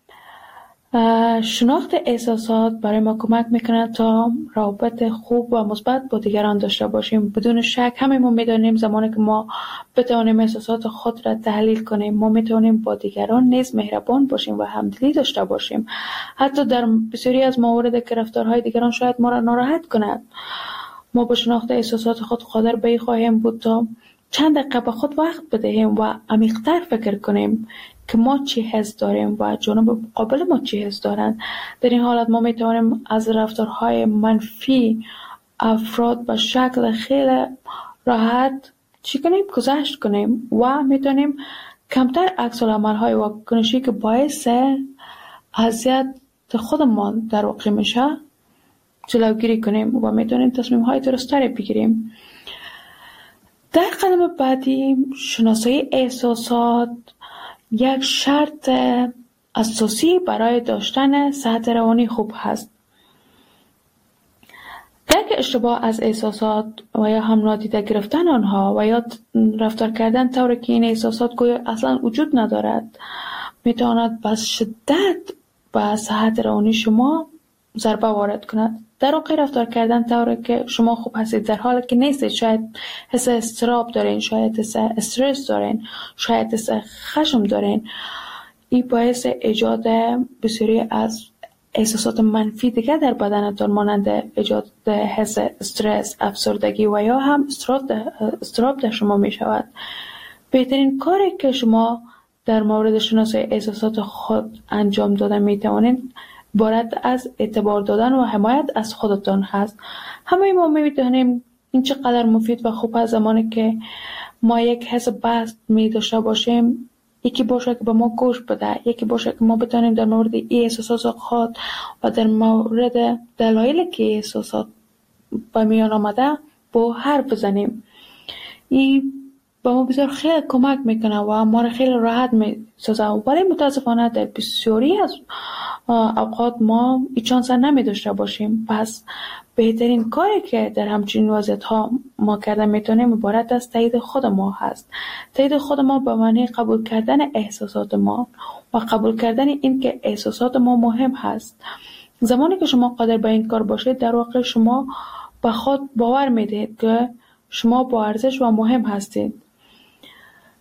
شناخت احساسات برای ما کمک میکنه تا روابط خوب و مثبت با دیگران داشته باشیم. بدون شک همه ما میدانیم زمانی که ما بتوانیم احساسات خود را تحلیل کنیم، ما میتونیم با دیگران نیز مهربان باشیم و همدلی داشته باشیم. حتی در بسیاری از موارد که رفتارهای دیگران شاید ما را ناراحت کند، ما با شناخت احساسات خود قادر به این خواهیم بود تا چند دقیقه به خود وقت بدهیم و عمیق‌تر فکر کنیم که ما چی حس داریم و جانب مقابل ما چی حس دارند. در این حالت ما میتوانیم از رفتارهای منفی افراد به شکل خیلی راحت چی کنیم؟ گذشت کنیم و میتونیم کمتر عکس العمل‌های واکنشی که باعث اذیت خودمان در واقع میشه جلوگیری کنیم و میتونیم تصمیم‌های درست‌تری بگیریم. در قدم بعدی، شناسایی احساسات یک شرط اساسی برای داشتن صحت روانی خوب هست. درک اشتباه از احساسات و یا هم نادیده گرفتن آنها و یا رفتار کردن طوری که این احساسات گویا اصلا وجود ندارد میتواند به شدت به صحت روانی شما ضربه وارد کند. در واقع رفتار کردن طوری که شما خوب هستید در حالی که نیستید، شاید حس اضطراب دارین، شاید حس استرس دارین، شاید حس خشم دارین، این باعث ایجاد بسیاری از احساسات منفی دیگر در بدنتان مانند ایجاد حس استرس، افسردگی و یا هم اضطراب در شما می شود. بهترین کاری که شما در مورد شناسایی احساسات خود انجام دادن می توانید عبارت از اعتبار دادن و حمایت از خودتان هست. همه ما می‌دانیم این چقدر مفید و خوب است زمانی که ما یک حس بد می داشته باشیم، یکی باشه که به ما گوش بده، یکی باشه که ما بتونیم در مورد این احساسات خود و در مورد دلایلی که احساسات به میان آمده با حرف بزنیم. این با ما بسیار خیلی کمک میکنه و ما را خیلی راحت میسازه، ولی متاسفانه در بسیاری از اوقات ما این چانس نمی داشته باشیم. پس بهترین کاری که در همچین وضعیت ها ما کرده میتونیم عبارت از تایید خود ما هست. تایید خود ما به معنی قبول کردن احساسات ما و قبول کردن این که احساسات ما مهم هست. زمانی که شما قادر به این کار باشید، در واقع شما به خود باور میدید که شما با ارزش و مهم هستید.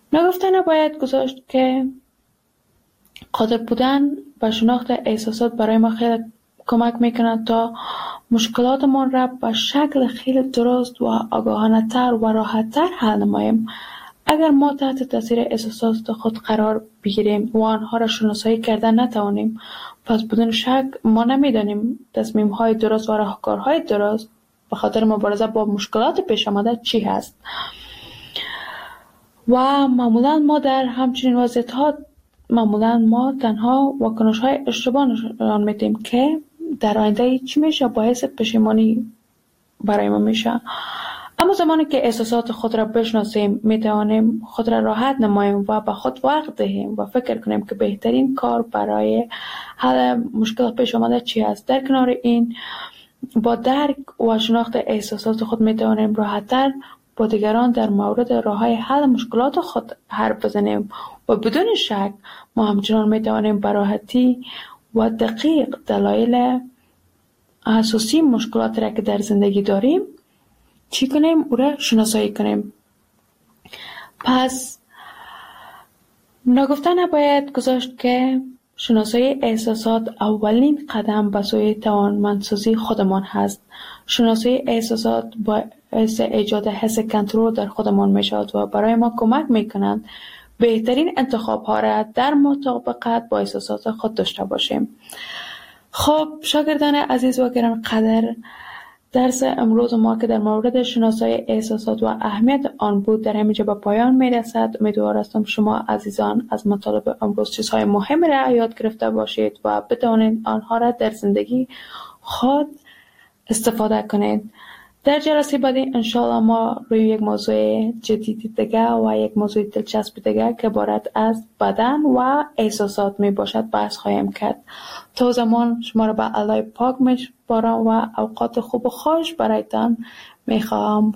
نگفته نباید گذاشت که قادر بودن و شناخت احساسات برای ما خیلی کمک میکنند تا مشکلاتمان را به شکل خیلی درست و آگاهانه تر و راحت تر حل نماییم. اگر ما تحت تاثیر احساسات خود قرار بگیریم و آنها را شناسایی کردن نتوانیم، پس بدون شک ما نمیدانیم تصمیم های درست و راهکارهای درست به خاطر مبارزه با مشکلات پیش آمده چی هست. و معمولا ما در همچنین وضعیت‌ها ما تنها واکنش‌های اشتباه نشان میدیم که در آینده چی میشه باعث پشیمانی برای ما میشه. اما زمانی که احساسات خود را بشناسیم میتوانیم خود را راحت نماییم و به خود وقت دهیم و فکر کنیم که بهترین کار برای حل مشکل پیش آمده چی است. در کنار این با درک و شناخت احساسات خود میتوانیم راحت‌تر با دیگران در مورد راه‌های حل مشکلات خود حرف بزنیم و بدون شک ما همچنان میتوانیم به راحتی و دقیق دلایل اساسی مشکلات را که در زندگی داریم چی کنیم او را شناسایی کنیم. پس نگفته نباید گذاشت که شناسایی احساسات اولین قدم به سوی توانمندسازی خودمان هست. شناسایی احساسات باعث ایجاد حس کنترل در خودمان می شود و برای ما کمک می کنند بهترین انتخاب ها را در مطابقت با احساسات خود داشته باشیم. خب شاگردان عزیز و گرانقدر، درس امروز ما که در مورد شناسایی احساسات و اهمیت آن بود در همینجا به پایان می رسد. امیدوار هستم شما عزیزان از مطالب امروز چیزهای مهم را یاد گرفته باشید و بتوانید آنها را در زندگی خود استفاده کنید. در جلسه بعدی انشاءالله ما روی یک موضوع جدید دیگه و یک موضوع دلچسب دیگه که عبارت از بدن و احساسات می باشد بحث خواهیم کرد. تا زمان شما را به الله پاک میسپارم و اوقات خوب و خوش برایتان میخواهم.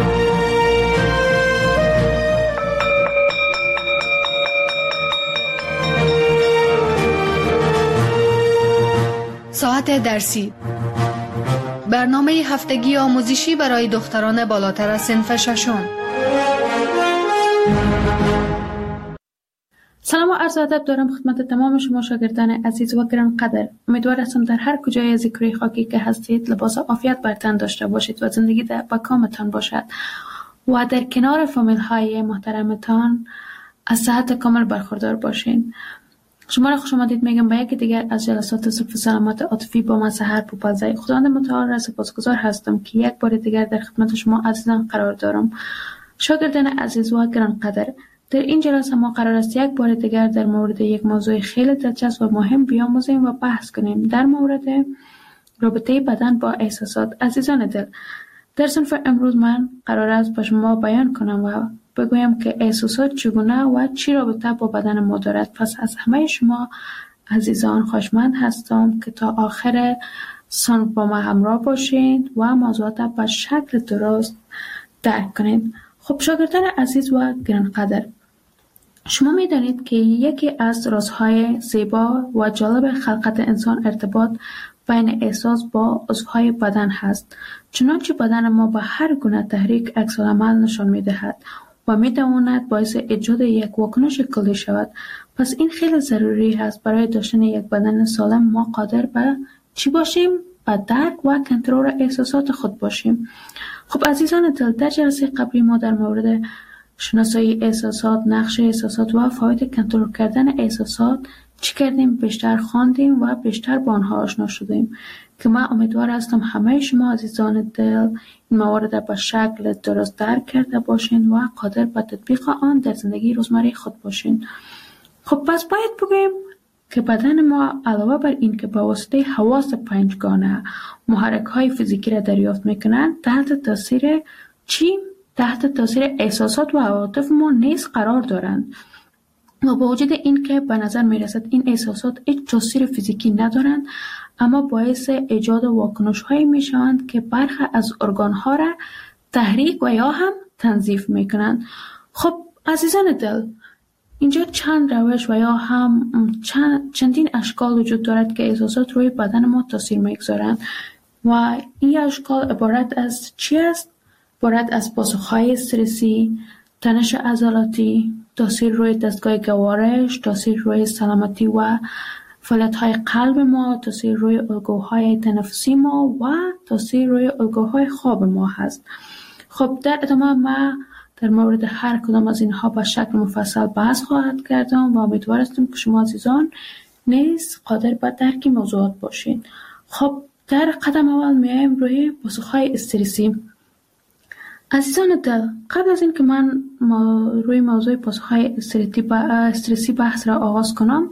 ساعت درسی، برنامه هفتگی آموزشی برای دختران بالاتر از صنف ششم. سلام و عرض ادب دارم خدمت تمام شما شاگردان عزیز و گرانقدر. امیدوار هستم در هر کجای از کره خاکی که هستید لباس عافیت بر تن داشته باشید و زندگی با کامتان باشد و در کنار فامیل های محترمتان از صحت کامل برخوردار باشین. شما را خوش آمدید میگم به یکی دیگر از جلسات صفر سلامت عاطفی با من سحر پوپلزی. خداوند متعال را سپاسگزار هستم که یک بار دیگر در خدمت شما عزیزان قرار دارم. شاگردان عزیز و گرانقدر، در این جلسه ما قرار است یک بار دیگر در مورد یک موضوع خیلی دلچسب و مهم بیاموزیم و بحث کنیم در مورد رابطه بدن با احساسات. عزیزان دل، در صنف امروز من قرار است با شما بیان کنم و بگویم که احساسات چگونه و چی رابطه با بدن ما دارد. پس از همه شما عزیزان خواهشمند هستم که تا آخر صنف با ما همراه باشید و موضوعات به شکل درست درک کنید. خب شاگردان عزیز و گرانقدر، شما می دانید که یکی از رازهای زیبا و جالب خلقت انسان ارتباط بین احساس با عضوهای بدن هست. چنانچه بدن ما با هر گونه تحریک عکس‌العمل نشان می دهد و می تواند باعث ایجاد یک واکنش کلی شود. پس این خیلی ضروری است برای داشتن یک بدن سالم ما قادر به چی باشیم؟ به درک و کنترل احساسات خود باشیم. خب عزیزان دل، در جلسه قبلی ما در مورد شناسایی احساسات، نقش احساسات و فواید کنترل کردن احساسات چی کردیم؟ بیشتر خواندیم و بیشتر با آنها آشنا شدیم که من امیدوار هستم همه شما عزیزان دل این موارد را به شکل درست درک کرده باشین و قادر به تطبیق آن در زندگی روزمره خود باشین. خب پس باید بگویم که بدن ما علاوه بر این که با واسطه حواس پنجگانه محرک‌های فیزیکی را دریافت می‌کنند، تحت تاثیر چی؟ تحت تاثیر احساسات و عواطف ما نیز قرار دارند. و با وجود این که به نظر می‌رسد این احساسات هیچ تاثیر فیزیکی ندارند، اما باعث ایجاد واکنش‌هایی می‌شوند که برخی از ارگان‌ها را تحریک و یا هم تنظیف می‌کنند. خب عزیزان دل، اینجا چند روش و یا هم چندین اشکال وجود دارد که احساسات روی بدن ما تاثیر می‌گذارند و این اشکال عبارت از چی است؟ عبارت از پاسخ‌های استرسی، تنش عضلاتی، تاثیر روی دستگاه گوارش، تاثیر روی سلامتی و فعالیت‌های قلب ما، تاثیر روی الگوهای تنفسی ما و تاثیر روی الگوهای خواب ما هست. خب در ادامه ما در مورد هر کدام از اینها با شکل مفصل بحث خواهد کردم و امیدوار هستم که شما عزیزان نیز قادر به درک موضوعات باشین. خب در قدم اول میایم روی پاسخهای استرسی. عزیزان دل، قبل از این که من روی موضوع پاسخهای استرسی بحث را آغاز کنم،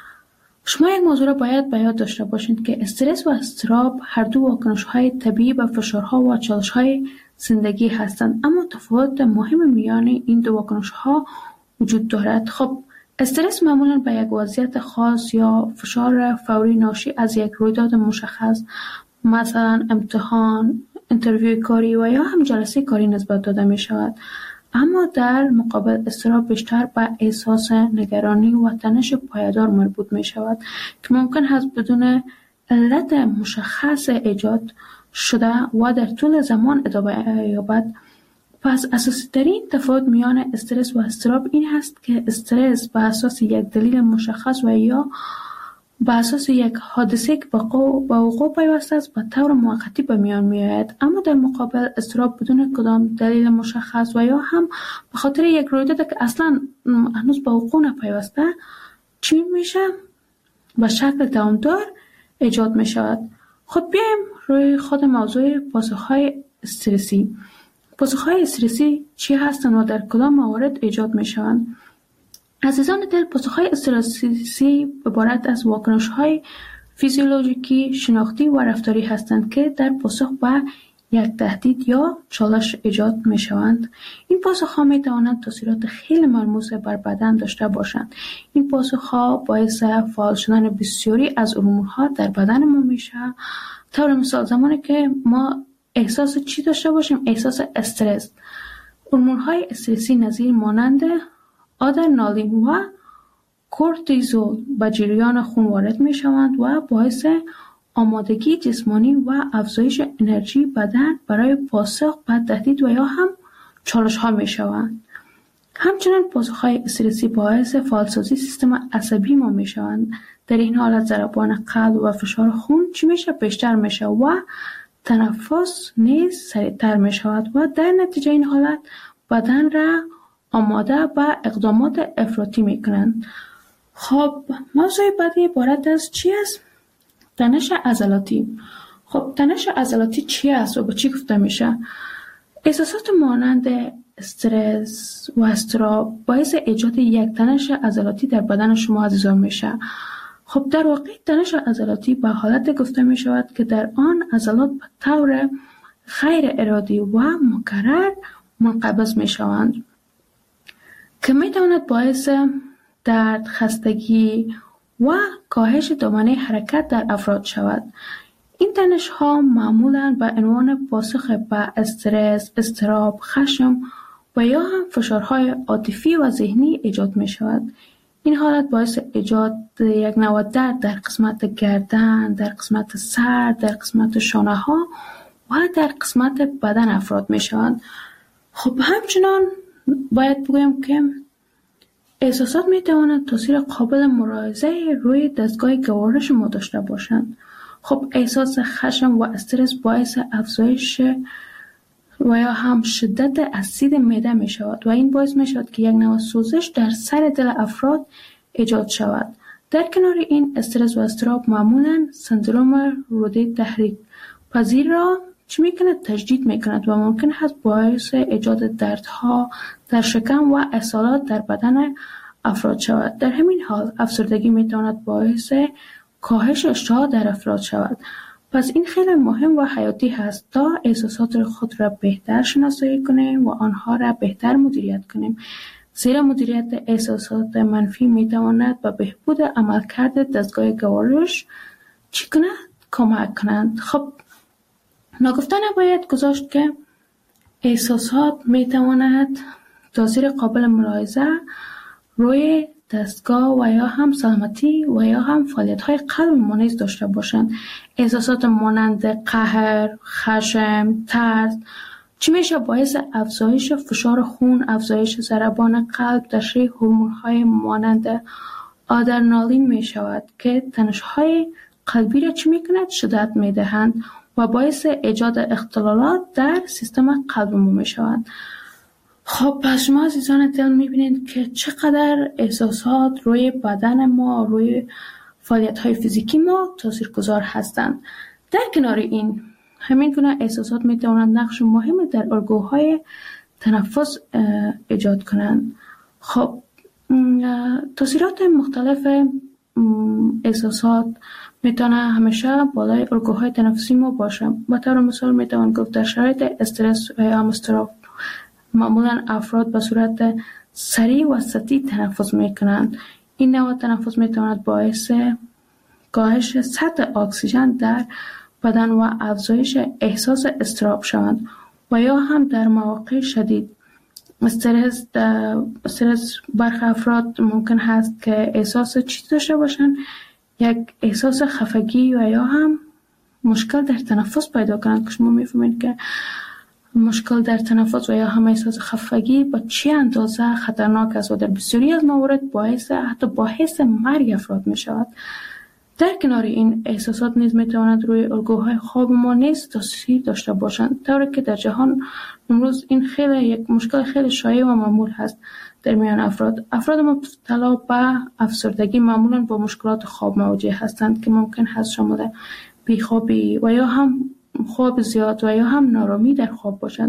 شما یک موضوع را باید به یاد داشته باشید که استرس و اضطراب هر دو واکنش‌های طبیعی به فشارها و چالش‌های زندگی هستند، اما تفاوت مهم میان این دو واکنش‌ها وجود دارد. خب استرس معمولاً به یک وضعیت خاص یا فشار فوری ناشی از یک رویداد مشخص، مثلا امتحان، اینترویو کاری و یا هم جلسه کاری نسبت داده می شود. اما در مقابل اضطراب بیشتر به احساس نگرانی و تنش پایدار مربوط می شود که ممکن است بدون علت مشخص ایجاد شده و در طول زمان ادامه یابد. پس اساسی ترین تفاوت میان استرس و اضطراب این هست که استرس به اساس یک دلیل مشخص و یا به اساس یک حادثه که به وقوع پیوسته است به طور موقتی به میان میآید، اما در مقابل اضطراب بدون کدام دلیل مشخص و یا هم به خاطر یک رویداد که اصلا هنوز به وقوع نپیوسته چی میشه؟ به شکل دوامدار ایجاد می شود. خب بیایم روی خود موضوع پاسخهای استرسی. پاسخهای استرسی چی هستند و در کدام موارد ایجاد می شوند؟ عزیزان دل، پاسخهای استرسی عبارت از واکنش‌های فیزیولوژیکی، شناختی و رفتاری هستند که در پاسخ به یک تهدید یا چالش ایجاد می شوند. این پاسخ‌ها می توانند تاثیرات خیلی ملموس بر بدن داشته باشند. این پاسخ‌ها باعث فعال شدن بسیاری از هورمون‌ها در بدن ما میشه. طور مثال زمانی که ما احساس چی داشته باشیم؟ احساس استرس. هورمون‌های استرسی نظیر مانند آدرنالین و کورتیزول به جریان خون وارد می شوند و باعث آمادگی جسمانی و افزایش انرژی بدن برای پاسخ به تهدید و یا هم چالش ها می شوند. همچنین پاسخ های استرسی باعث فعالسازی سیستم عصبی ما می شوند. در این حالت ضربان قلب و فشار خون چی میشه؟ بیشتر میشه و تنفس نیز سریعتر می شود و در نتیجه این حالت بدن را آماده به اقدامات افراطی می کنند. خب موضوع بعدی عبارت از چی است؟ تنش عضلاتی. خب تنش عضلاتی چی است و به چی گفته میشه؟ احساسات مانند استرس و اضطراب باعث ایجاد یک تنش عضلاتی در بدن شما عزیزان میشه. خب در واقع تنش عضلاتی به حالت گفته می شود که در آن عضلات به طور غیر ارادی و مکرر منقبض می شوند که می تواند باعث درد، خستگی و کاهش دامنه حرکت در افراد شود. این تنش ها معمولاً به عنوان پاسخ به استرس، اضطراب، خشم و یا هم فشارهای عاطفی و ذهنی ایجاد می شود. این حالت باعث ایجاد یک نوع درد در قسمت گردن، در قسمت سر، در قسمت شانه ها و در قسمت بدن افراد می شوند. خب همچنان باید بگویم که احساسات می توانند تاثیر قابل ملاحظه روی دستگاه گوارش ما داشته باشند. خب احساس خشم و استرس باعث افزایش و یا هم شدت اسید معده می شود و این باعث می شود که یک نوع سوزش در سر دل افراد ایجاد شود. در کنار این استرس و اضطراب معمولاً سندروم روده تحریک پذیر را چی می کند؟ تجدید می کند و ممکن است باعث ایجاد دردها در شکم و اسهالات در بدن افراد شود. در همین حال افسردگی می تواند باعث کاهش اشتها در افراد شود. پس این خیلی مهم و حیاتی هست تا احساسات خود را بهتر شناسایی کنیم و آنها را بهتر مدیریت کنیم. زیرا مدیریت احساسات منفی می تواند به بهبود عملکرد دستگاه گوارش چی کند؟ کمک کنند. خب ناگفته نباید گذاشت که احساسات می تواند تاثیر قابل ملاحظه روی دستگاه و یا هم سلامتی و یا هم فعالیت‌های قلب ما نیز داشته باشند. احساسات مانند قهر، خشم، ترس چی میشه باعث افزایش فشار خون، افزایش ضربان قلب، تشریح هورمون‌های مانند آدرنالین می شود که تنش‌های قلبی را چی میکند؟ شدت میدهند و باعث ایجاد اختلالات در سیستم قلب ما می شوند. خب پس شما عزیزان دل میبینید که چقدر احساسات روی بدن ما، روی فعالیت‌های فیزیکی ما تاثیرگذار هستند. در کنار این همین گونه احساسات میتوانند نقش مهمی در الگوهای تنفس ایجاد کنند. خب تاثیرات مختلف احساسات میتونه همیشه بالای الگوهای تنفسی ما باشه. به طور مثال میتوان گفت در شرایط استرس و یا اضطراب معمولا افراد به صورت سریع و سطحی تنفس میکنند. این نوع تنفس میتواند باعث کاهش سطح اکسیژن در بدن و افزایش احساس اضطراب شوند و یا هم در مواقع شدید استرس برخی افراد ممکن هست که احساس چیز داشته باشند، یک احساس خفگی و یا هم مشکل در تنفس پیدا کنند که شما میفهمید که مشکل در تنفس و یا هم احساس خفگی با چه اندازه خطرناک است و در بسیاری از موارد حتی باعث مرگ افراد می شود. در کنار این احساسات نیز می توانند روی الگوهای خواب ما نیز تاثیر داشته باشند، طوری که در جهان امروز این خیلی یک مشکل خیلی شایع و معمول هست در میان افراد مبتلا به افسردگی معمولا با مشکلات خواب مواجه هستند که ممکن هست شامل بیخوابی و یا هم خواب زیاد و یا هم نارامی در خواب باشند.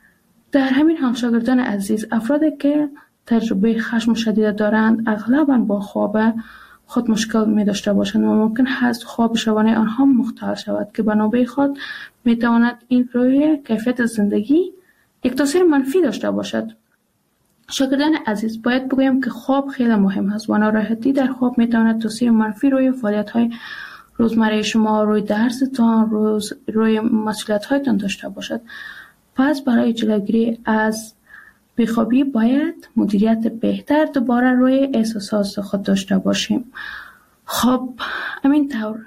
در همین حال شاگردان عزیز، افرادی که تجربه خشم شدید دارند اغلباً با خواب خود مشکل می داشته باشند و ممکن هست خواب شبانه آنها مختل شود که به نوبه خود می تواند این روی کیفیت زندگی یک تاثیر منفی داشته باشد. شاگردان عزیز، باید بگویم که خواب خیلی مهم است و ناراحتی در خواب می تواند تاثیر منفی روی فعالیت‌های روزمره شما، روی درستان، روی مسئولیت‌هایتان داشته باشد. پس برای جلوگیری از بیخوابی باید مدیریت بهتر دوباره روی احساسات خود داشته باشیم. خب همین طور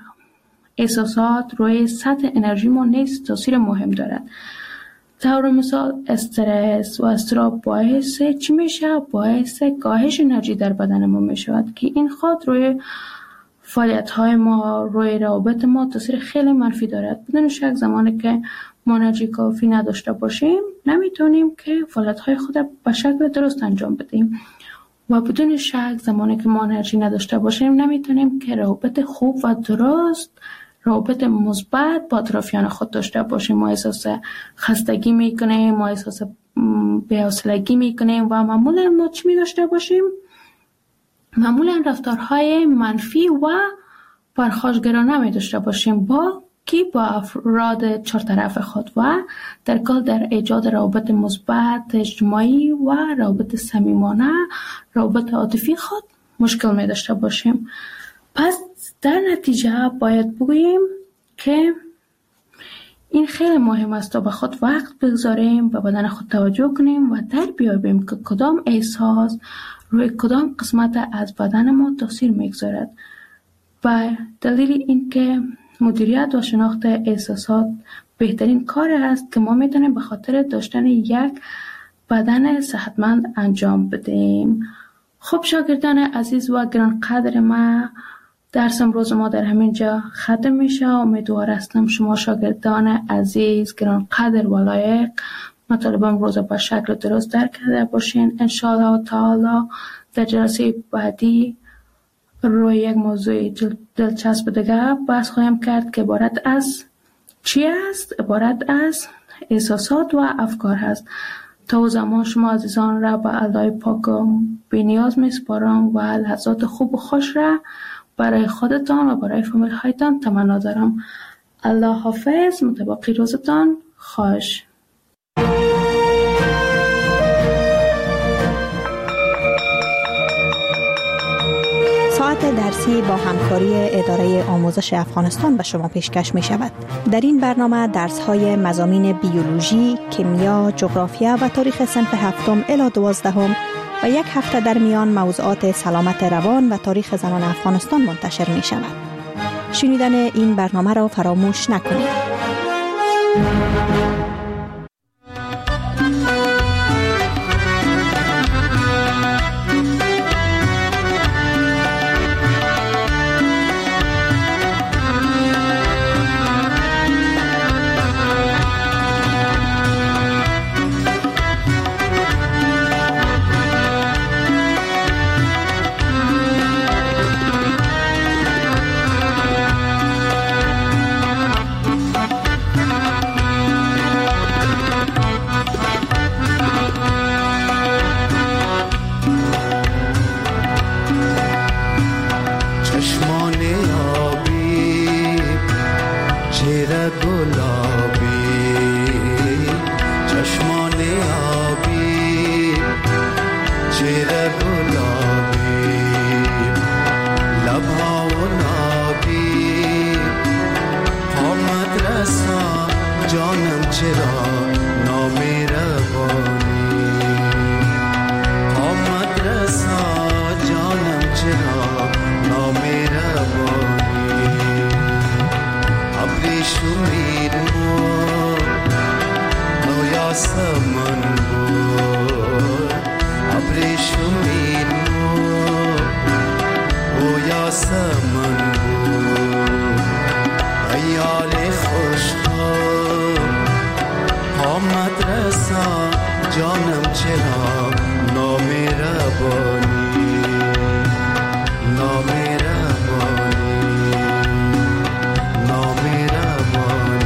احساسات روی سطح انرژی ما نیز تاثیر مهم دارد. طور مثال استرس و اضطراب باعث چی میشه؟ باعث کاهش انرژی در بدن ما میشود که این خود روی فعالیت‌های ما، روی روابط ما تاثیر خیلی منفی دارد. بدون شک زمانی که ما انرژی کافی نداشته باشیم نمیتونیم که فعالیت‌های خود به شکل درست انجام بدیم و بدون شک زمانی که ما انرژی نداشته باشیم نمیتونیم که روابط خوب و درست، روابط مثبت با اطرافیان خود داشته باشیم. ما احساس خستگی میکنیم، ما احساس بی‌حوصلگی میکنیم و معمولا ما چی می داشته باشیم؟ معمولا رفتارهای منفی و پرخاشگرانه می داشته باشیم با افراد چهارطرف خود و در کل در ایجاد روابط مثبت اجتماعی و روابط صمیمانه، روابط عاطفی خود مشکل می داشته باشیم. پس در نتیجه باید بگوییم که این خیلی مهم است تا به خود وقت بگذاریم، به بدن خود توجه کنیم و در بیابیم که کدام احساس روی کدام قسمت از بدن ما تاثیر میگذارد. و دلیل این که مدیریت و شناخت احساسات بهترین کار است که ما میتونیم به خاطر داشتن یک بدن صحتمند انجام بدیم. خب شاگردان عزیز و گرانقدر ما، درس امروز ما در همین جا ختم میشه. امیدوار هستم شما شاگردان عزیز گرانقدر و لایق مطالب امروز به شکل درست درک کرده باشین. انشاءالله تعالی در جلسه بعدی روی یک موضوع دلچسب دیگه بحث خواهیم کرد که عبارت از چی است؟ عبارت از احساسات و افکار هست. تا زمان شما عزیزان را به الله پاک بی نیاز میسپارم و لحظات خوب و خوش را برای خودتان و برای فامیل هایتان تمنا دارم. الله حافظ. متباقی روزتان خوش. ساعت درسی با همکاری اداره آموزش افغانستان به شما پیشکش می شود. در این برنامه درس های مضامین بیولوژی، کیمیا، جغرافیا و تاریخ صنف 7 الی 12 و یک هفته در میان موضوعات سلامت روان و تاریخ زنان افغانستان منتشر می شود. شنیدن این برنامه را فراموش نکنید. من بود ایال خوشخواب آمد رسا جانم چرا نامهربانی نامهربانی نامهربانی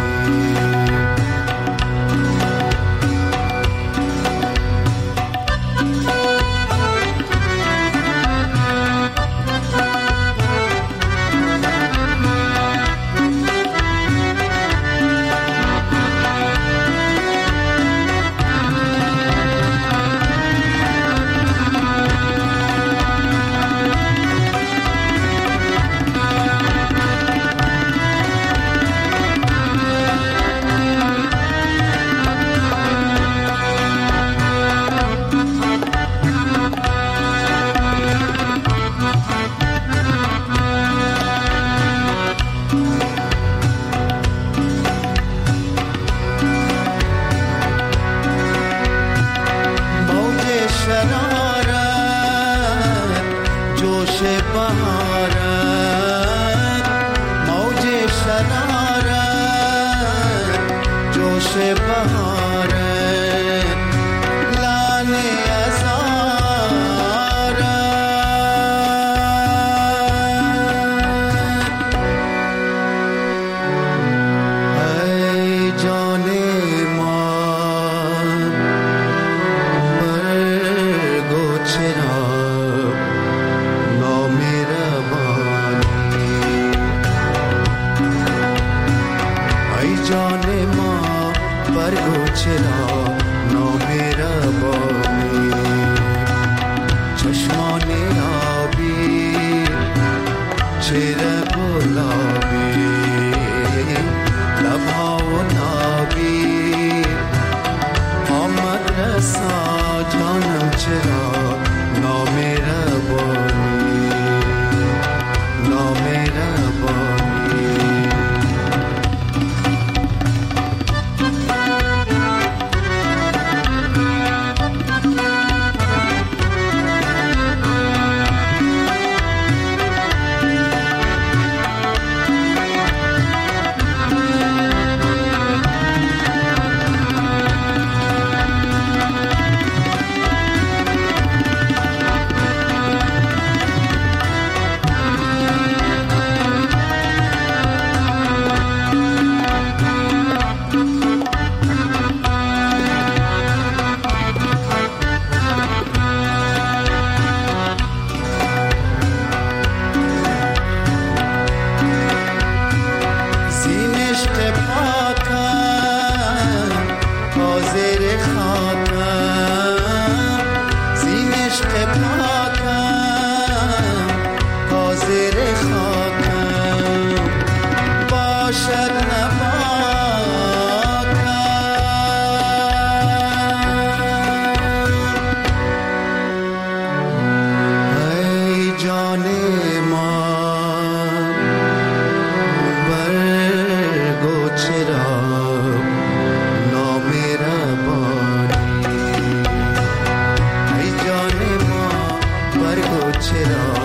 چرا